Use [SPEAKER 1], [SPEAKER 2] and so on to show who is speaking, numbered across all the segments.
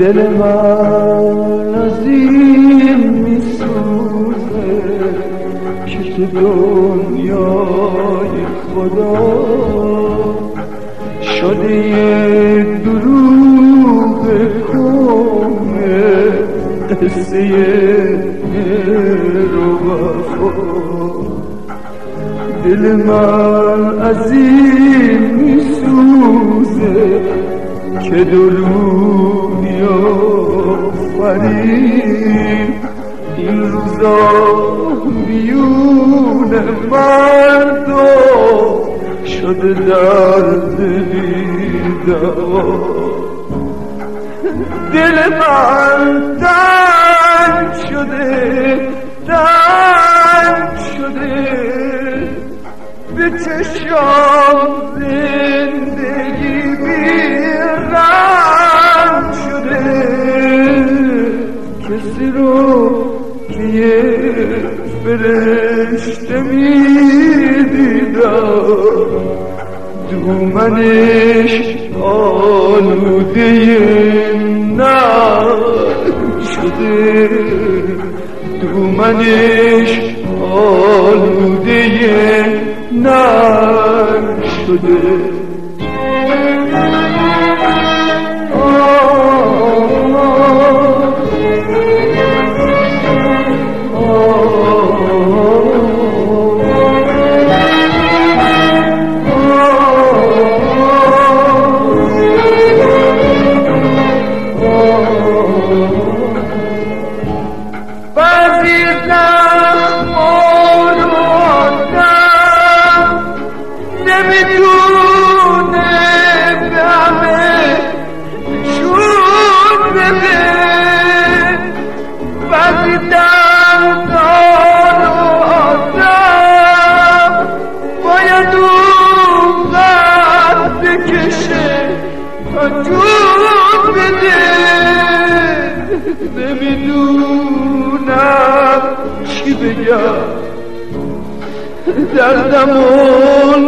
[SPEAKER 1] دل من از این میسوزه که تو دنیای خدا شده یه دروغ کامه قصه رو وفا دل من از این میسوزه که دروغی آفرید این روزا میون مردم شده درد بی‌دوا دل من تنگ شده به چشام زندگی بی‌رنگ شده کسی رو که یه فرشته میدیدم دومنش آلوده ننگ شده دومنش آلوده ننگ شده نمیدونم چی بگم دردمون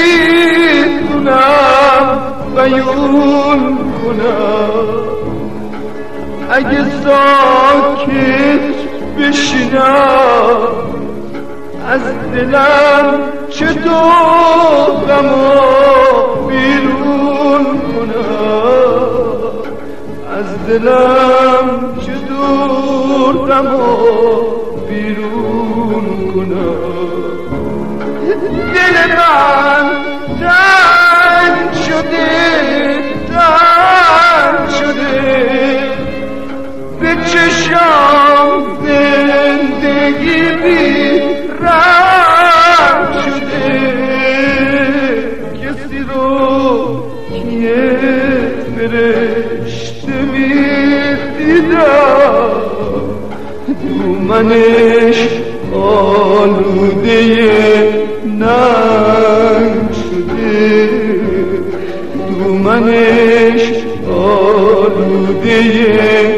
[SPEAKER 1] نمیتونم بیون کنم اگه ساکت بشینم از دلم چطور غمو بیرون کنم از دلم چطور غمو بیرون کنم دل من تنگ شده به چشام زندگی بی‌رنگ شده کسی رو که یه فرشته میدیدم دومنش آلوده ننگ شده دومنش آلوده